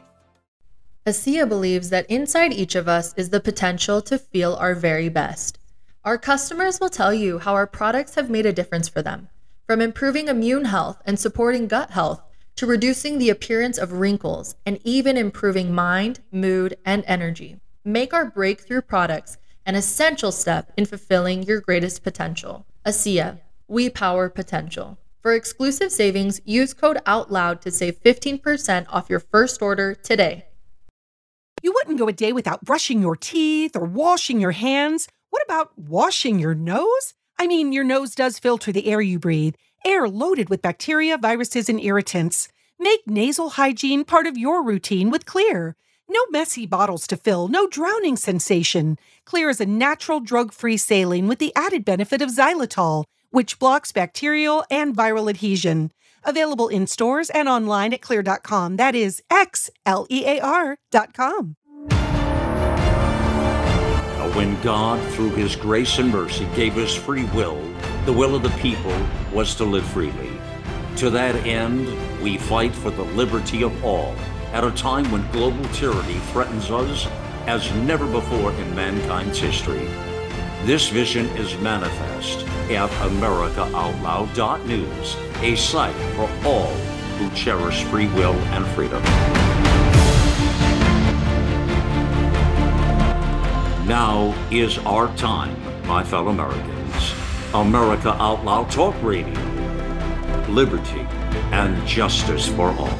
ASEA believes that inside each of us is the potential to feel our very best. Our customers will tell you how our products have made a difference for them. From improving immune health and supporting gut health to reducing the appearance of wrinkles and even improving mind, mood, and energy. Make our breakthrough products an essential step in fulfilling your greatest potential. ASEA, we power potential. For exclusive savings, use code OUTLOUD to save fifteen percent off your first order today. You wouldn't go a day without brushing your teeth or washing your hands. What about washing your nose? I mean, your nose does filter the air you breathe, air loaded with bacteria, viruses, and irritants. Make nasal hygiene part of your routine with Xlear. No messy bottles to fill, no drowning sensation. Xlear is a natural drug-free saline with the added benefit of xylitol, which blocks bacterial and viral adhesion. Available in stores and online at xlear dot com. That is X L E A R dot com. When God, through His grace and mercy, gave us free will, the will of the people was to live freely. To that end, we fight for the liberty of all at a time when global tyranny threatens us as never before in mankind's history. This vision is manifest at America Out Loud dot news, a site for all who cherish free will and freedom. Now is our time, my fellow Americans. America Out Loud Talk Radio. Liberty and justice for all.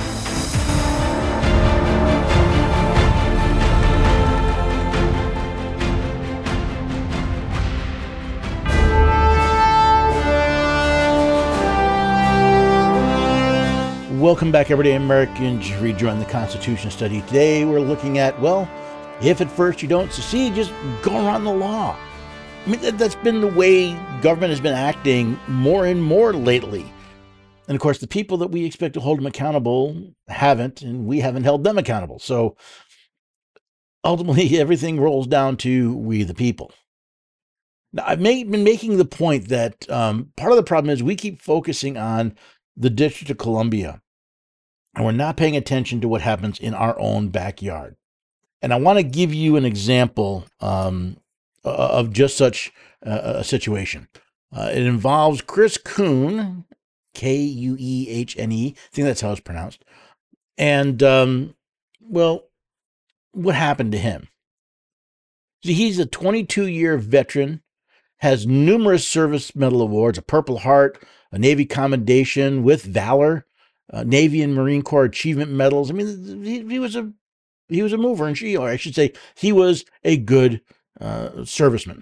Welcome back, everyday Americans. Rejoin the Constitution study. Today we're looking at, well, if at first you don't succeed, just go around the law. I mean, that, that's been the way government has been acting more and more lately. And of course, the people that we expect to hold them accountable haven't, and we haven't held them accountable. So ultimately, everything rolls down to we the people. Now, I've made, been making the point that um, part of the problem is we keep focusing on the District of Columbia, and we're not paying attention to what happens in our own backyard. And I want to give you an example um, of just such uh, a situation. Uh, it involves Chris Kuehne, K U E H N E. I think that's how it's pronounced. And, um, well, what happened to him? See, he's a twenty-two-year veteran, has numerous service medal awards, a Purple Heart, a Navy Commendation with Valor, uh, Navy and Marine Corps Achievement Medals. I mean, he, he was a he was a mover, and she, or I should say, he was a good uh, serviceman.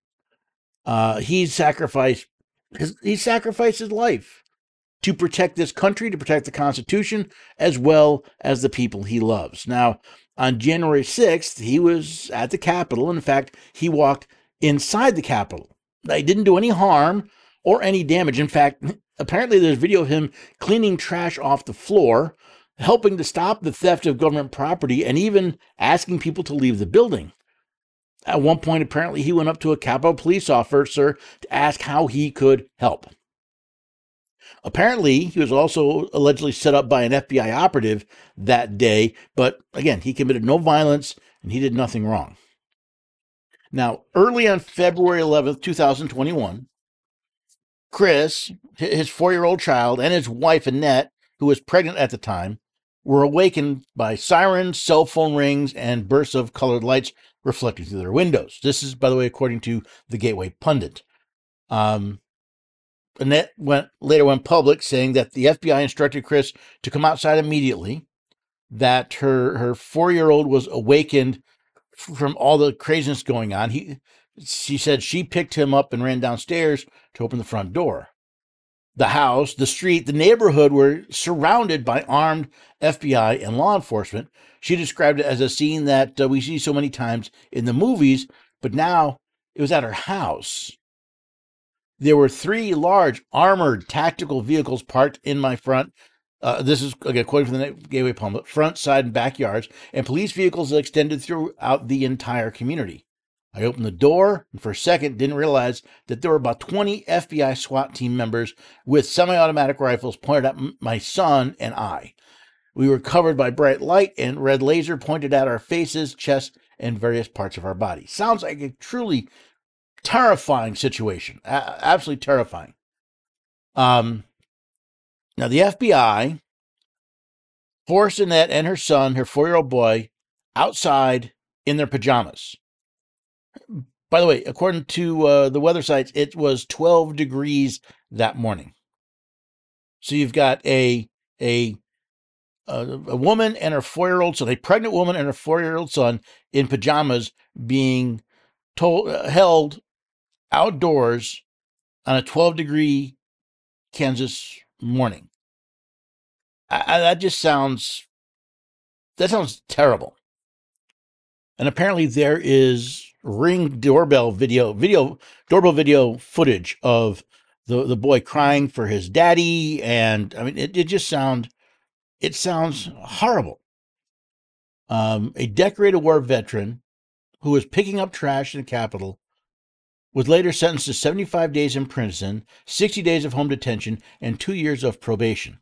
Uh, he sacrificed his he sacrificed his life to protect this country, to protect the Constitution, as well as the people he loves. Now, on January sixth, he was at the Capitol. In fact, he walked inside the Capitol. He didn't do any harm or any damage. In fact, apparently there's video of him cleaning trash off the floor, helping to stop the theft of government property, and even asking people to leave the building. At one point, apparently, he went up to a Capitol police officer to ask how he could help. Apparently, he was also allegedly set up by an F B I operative that day, but again, he committed no violence and he did nothing wrong. Now, early on February eleventh, two thousand twenty-one, Chris, his four-year-old child, and his wife, Annette, who was pregnant at the time, were awakened by sirens, cell phone rings, and bursts of colored lights reflecting through their windows. This is, by the way, according to the Gateway Pundit. Um, Annette went later went public saying that the F B I instructed Chris to come outside immediately, that her, her four-year-old was awakened from all the craziness going on. He, she said she picked him up and ran downstairs to open the front door. The house, the street, the neighborhood were surrounded by armed F B I and law enforcement. She described it as a scene that uh, we see so many times in the movies, but now it was at her house. There were three large armored tactical vehicles parked in my front. Uh, this is, again, according to the Gateway Pundit, front, side, and backyards, and police vehicles extended throughout the entire community. I opened the door, and for a second didn't realize that there were about twenty F B I SWAT team members with semi-automatic rifles pointed at m- my son and I. We were covered by bright light, and red laser pointed at our faces, chest, and various parts of our body. Sounds like a truly terrifying situation. A- absolutely terrifying. Um, now, the F B I forced Annette and her son, her four-year-old boy, outside in their pajamas. By the way, according to uh, the weather sites, it was twelve degrees that morning. So you've got a a a, a woman and her four-year-old son, a pregnant woman and her four-year-old son in pajamas being told uh, held outdoors on a twelve-degree Kansas morning. I, I, that just sounds that sounds terrible. And apparently there is Ring doorbell video, video doorbell video footage of the, the boy crying for his daddy. And I mean, it, it just sound, it sounds horrible. Um, a decorated war veteran who was picking up trash in the Capitol was later sentenced to seventy-five days in prison, sixty days of home detention, and two years of probation.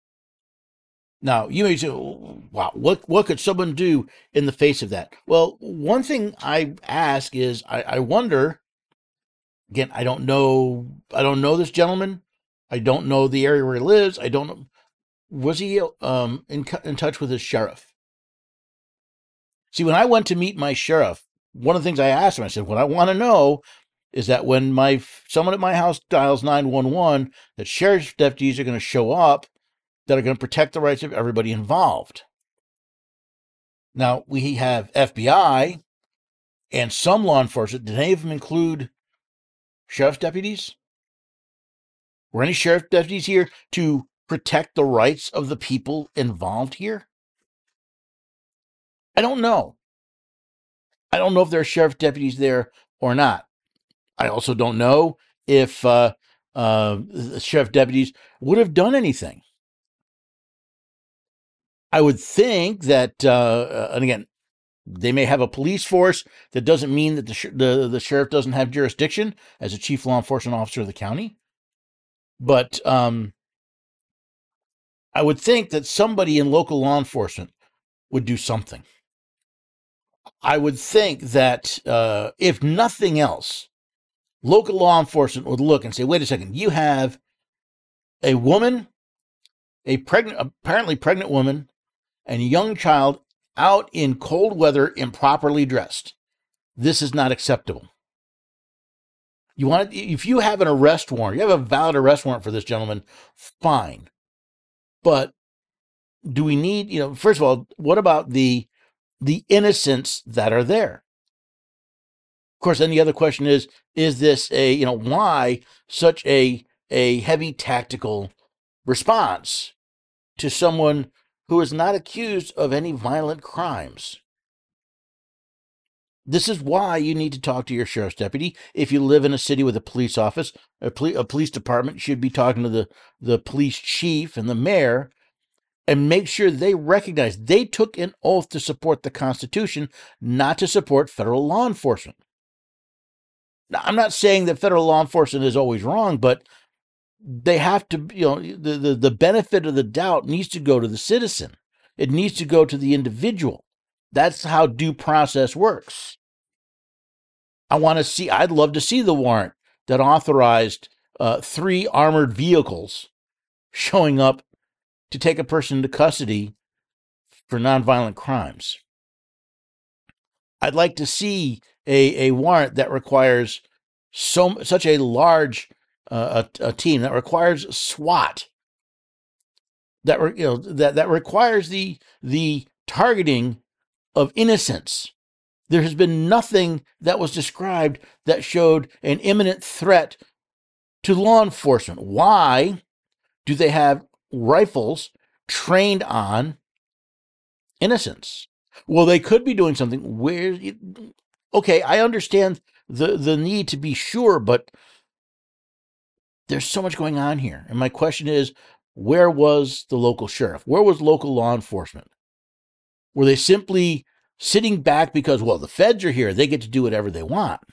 Now, you may say, wow, what, what could someone do in the face of that? Well, one thing I ask is, I, I wonder, again, I don't know, I don't know this gentleman. I don't know the area where he lives. I don't know. Was he um, in, in touch with his sheriff? See, when I went to meet my sheriff, one of the things I asked him, I said, what I want to know is that when my someone at my house dials nine one one, that sheriff's deputies are going to show up that are going to protect the rights of everybody involved. Now, we have F B I and some law enforcement. Did any of them include sheriff's deputies? Were any sheriff's deputies here to protect the rights of the people involved here? I don't know. I don't know if there are sheriff's deputies there or not. I also don't know if uh, uh, the sheriff deputies would have done anything. I would think that, uh, and again, they may have a police force. That doesn't mean that the, sh- the the sheriff doesn't have jurisdiction as a chief law enforcement officer of the county. But um, I would think that somebody in local law enforcement would do something. I would think that uh, if nothing else, local law enforcement would look and say, wait a second, you have a woman, a pregnant, apparently pregnant woman, and a young child out in cold weather improperly dressed. This is not acceptable. You want, if you have an arrest warrant, you have a valid arrest warrant for this gentleman, fine. But do we need, you know, first of all, what about the the innocents that are there? Of course, then the other question is, is this a, you know, why such a a heavy tactical response to someone who is not accused of any violent crimes? This is why you need to talk to your sheriff's deputy. If you live in a city with a police office, a, poli- a police department, you should be talking to the, the police chief and the mayor and make sure they recognize they took an oath to support the Constitution, not to support federal law enforcement. Now, I'm not saying that federal law enforcement is always wrong, but they have to, you know, the, the, the benefit of the doubt needs to go to the citizen. It needs to go to the individual. That's how due process works. I want to see, I'd love to see the warrant that authorized uh, three armored vehicles showing up to take a person into custody for nonviolent crimes. I'd like to see a, a warrant that requires so such a large uh, a, a team, that requires SWAT, that re, you know that that requires the the targeting of innocents. There has been nothing that was described that showed an imminent threat to law enforcement. Why do they have rifles trained on innocents? Well, they could be doing something where, okay, I understand the, the need to be sure, but there's so much going on here. And my question is, where was the local sheriff? Where was local law enforcement? Were they simply sitting back because, well, the feds are here, they get to do whatever they want?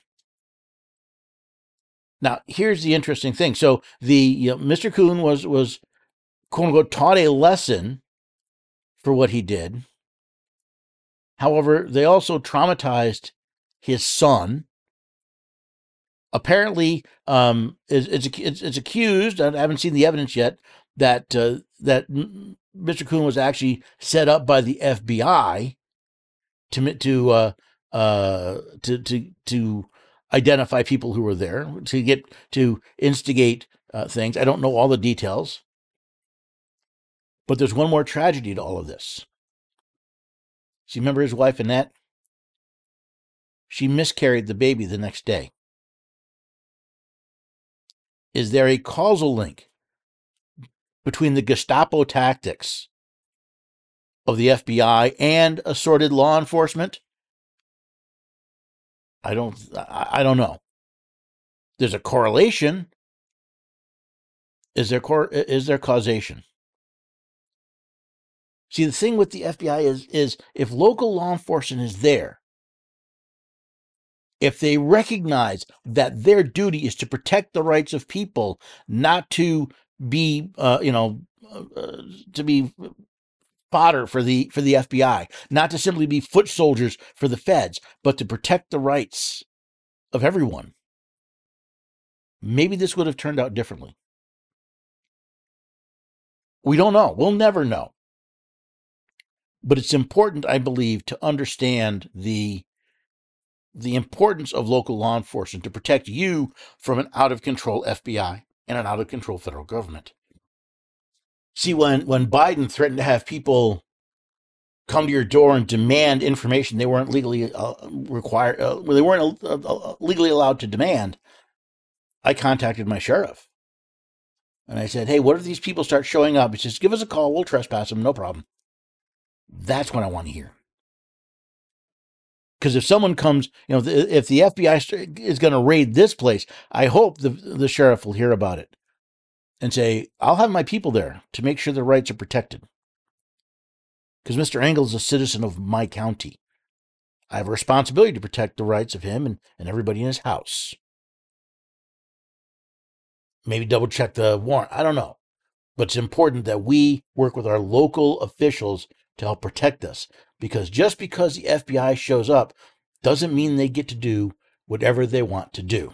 Now, here's the interesting thing. So the you know, Mister Kuhn was was quote unquote taught a lesson for what he did. However, they also traumatized his son. Apparently, um, it's, it's, it's, it's accused, I haven't seen the evidence yet, that uh, that Mister Kuhn was actually set up by the F B I to to uh, uh, to to to identify people who were there, to get to instigate uh, things. I don't know all the details, but there's one more tragedy to all of this. So you remember his wife Annette? She miscarried the baby the next day. Is there a causal link between the Gestapo tactics of the F B I and assorted law enforcement? I don't, I don't know. There's a correlation. Is there, cor- is there causation? See, the thing with the F B I is, is if local law enforcement is there, if they recognize that their duty is to protect the rights of people, not to be, uh, you know, uh, to be fodder for the for the F B I, not to simply be foot soldiers for the feds, but to protect the rights of everyone, maybe this would have turned out differently. We don't know. We'll never know. But it's important, I believe, to understand the the importance of local law enforcement to protect you from an out-of-control F B I and an out-of-control federal government. See, when, when Biden threatened to have people come to your door and demand information they weren't legally uh, required, uh, they weren't uh, uh, legally allowed to demand, I contacted my sheriff. And I said, hey, what if these people start showing up? He says, give us a call, we'll trespass them, no problem. That's what I want to hear. Because if someone comes, you know, if the F B I is going to raid this place, I hope the, the sheriff will hear about it and say, I'll have my people there to make sure their rights are protected. Because Mister Engel is a citizen of my county. I have a responsibility to protect the rights of him and, and everybody in his house. Maybe double check the warrant. I don't know. But it's important that we work with our local officials to help protect us. Because just because the F B I shows up doesn't mean they get to do whatever they want to do.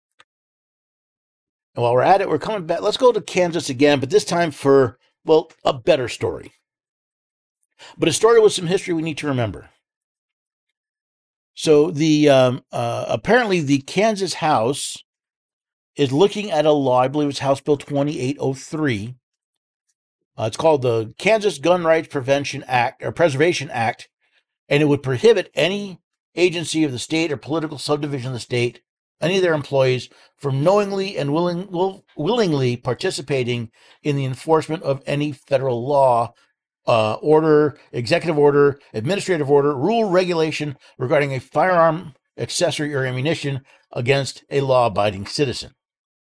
And while we're at it, we're coming back. Let's go to Kansas again, but this time for, well, a better story. But a story with some history we need to remember. So the um, uh, apparently the Kansas House is looking at a law, I believe it's House Bill twenty-eight oh three. Uh, it's called the Kansas Gun Rights Prevention Act or Preservation Act, and it would prohibit any agency of the state or political subdivision of the state, any of their employees, from knowingly and willing, will, willingly participating in the enforcement of any federal law, uh, order, executive order, administrative order, rule, regulation regarding a firearm, accessory, or ammunition against a law-abiding citizen.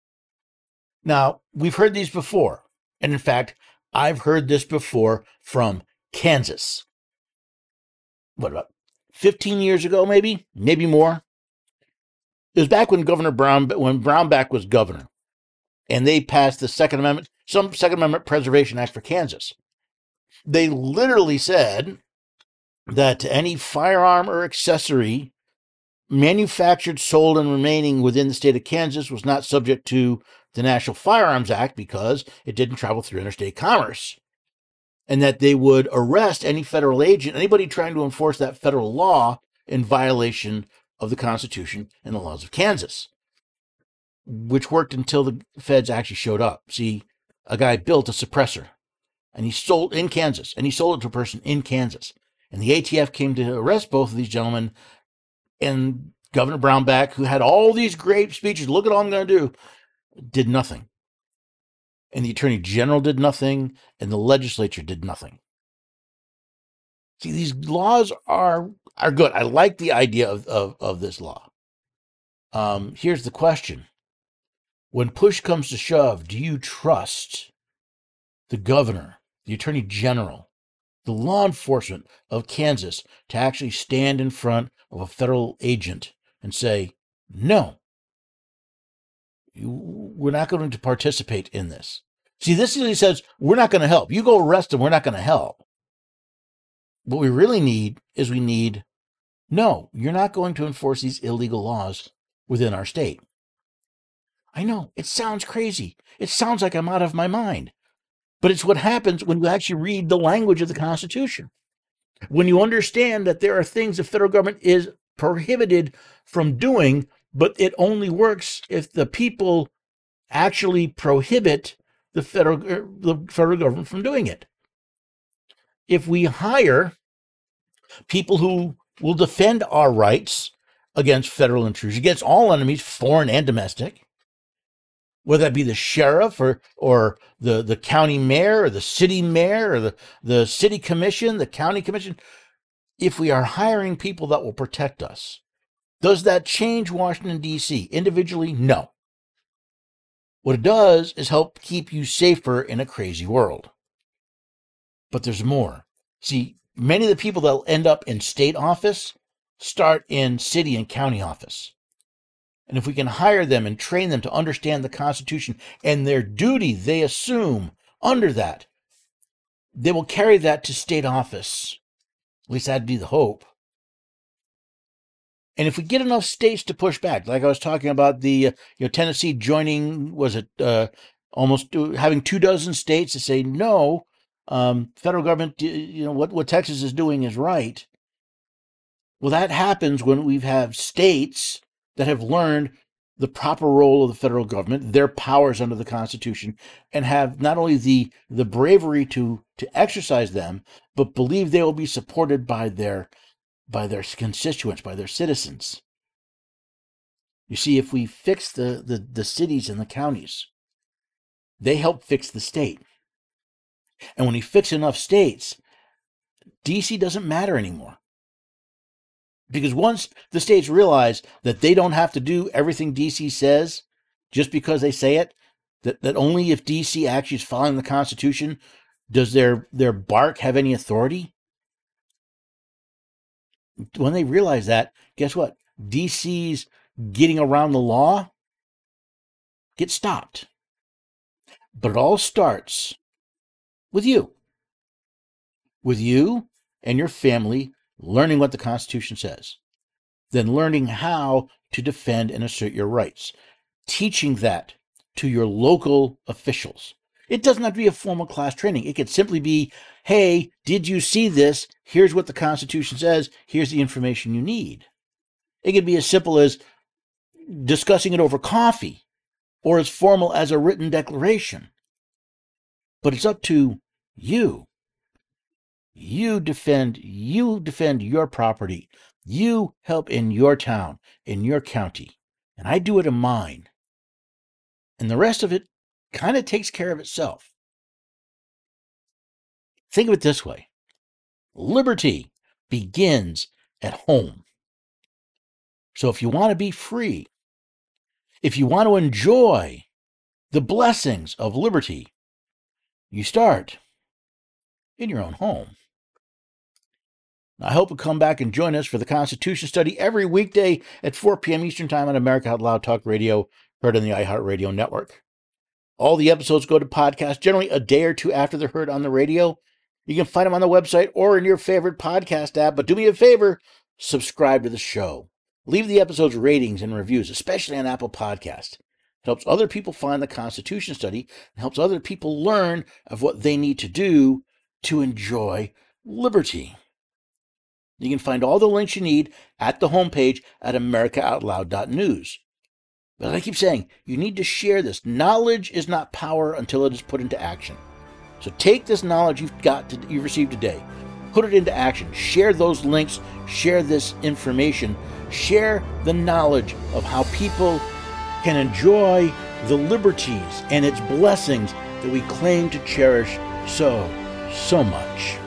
Now, we've heard these before, and in fact, I've heard this before from Kansas. What, about fifteen years ago, maybe? Maybe more. It was back when Governor Brown, when Brownback was governor, and they passed the Second Amendment, some Second Amendment Preservation Act for Kansas. They literally said that any firearm or accessory manufactured, sold, and remaining within the state of Kansas was not subject to the National Firearms Act because it didn't travel through interstate commerce, and that they would arrest any federal agent, anybody trying to enforce that federal law in violation of the Constitution and the laws of Kansas, which worked until the feds actually showed up. See, a guy built a suppressor, and he sold in Kansas, and he sold it to a person in Kansas, and the A T F came to arrest both of these gentlemen, and Governor Brownback, who had all these great speeches, look at all I'm going to do, did nothing. And the Attorney General did nothing, and the legislature did nothing. See, these laws are are good. I like the idea of, of, of this law. Um, here's the question. When push comes to shove, do you trust the governor, the Attorney General, the law enforcement of Kansas to actually stand in front of a federal agent and say, no, we're not going to participate in this? See, this usually says, we're not going to help. You go arrest them, we're not going to help. What we really need is we need, no, you're not going to enforce these illegal laws within our state. I know, it sounds crazy. It sounds like I'm out of my mind. But it's what happens when you actually read the language of the Constitution. When you understand that there are things the federal government is prohibited from doing, but it only works if the people actually prohibit the federal, the federal government from doing it. If we hire people who will defend our rights against federal intrusion, against all enemies, foreign and domestic, whether that be the sheriff or or the, the county mayor or the city mayor or the, the city commission, the county commission, if we are hiring people that will protect us, does that change Washington, D C individually? No. What it does is help keep you safer in a crazy world. But there's more. See, many of the people that will end up in state office start in city and county office. And if we can hire them and train them to understand the Constitution and their duty they assume under that, they will carry that to state office. At least that'd be the hope. And if we get enough states to push back, like I was talking about the uh, you know Tennessee joining, was it uh, almost having two dozen states to say no, um, federal government, you know what what Texas is doing is right. Well, that happens when we have states that have learned the proper role of the federal government, their powers under the Constitution, and have not only the, the bravery to, to exercise them, but believe they will be supported by their, by their constituents, by their citizens. You see, if we fix the, the, the cities and the counties, they help fix the state. And when you fix enough states, D C doesn't matter anymore. Because once the states realize that they don't have to do everything D C says just because they say it, that, that only if D C actually is following the Constitution does their, their bark have any authority. When they realize that, guess what? D C's getting around the law gets stopped. But it all starts with you. With you and your family learning what the Constitution says, then learning how to defend and assert your rights, teaching that to your local officials. It doesn't have to be a formal class training. It could simply be, hey, did you see this? Here's what the Constitution says. Here's the information you need. It could be as simple as discussing it over coffee or as formal as a written declaration. But it's up to you. You defend, you defend your property. You help in your town, in your county. And I do it in mine. And the rest of it kind of takes care of itself. Think of it this way. Liberty begins at home. So if you want to be free, if you want to enjoy the blessings of liberty, you start in your own home. I hope you'll come back and join us for the Constitution Study every weekday at four p.m. Eastern Time on America Out Loud Talk Radio, heard on the iHeartRadio network. All the episodes go to podcast generally a day or two after they're heard on the radio. You can find them on the website or in your favorite podcast app, but do me a favor, subscribe to the show. Leave the episodes ratings and reviews, especially on Apple Podcasts. It helps other people find the Constitution Study and helps other people learn of what they need to do to enjoy liberty. You can find all the links you need at the homepage at america out loud dot news. But I keep saying, you need to share this. Knowledge is not power until it is put into action. So take this knowledge you've got, to, you've received today, put it into action. Share those links, share this information, share the knowledge of how people can enjoy the liberties and its blessings that we claim to cherish so, so much.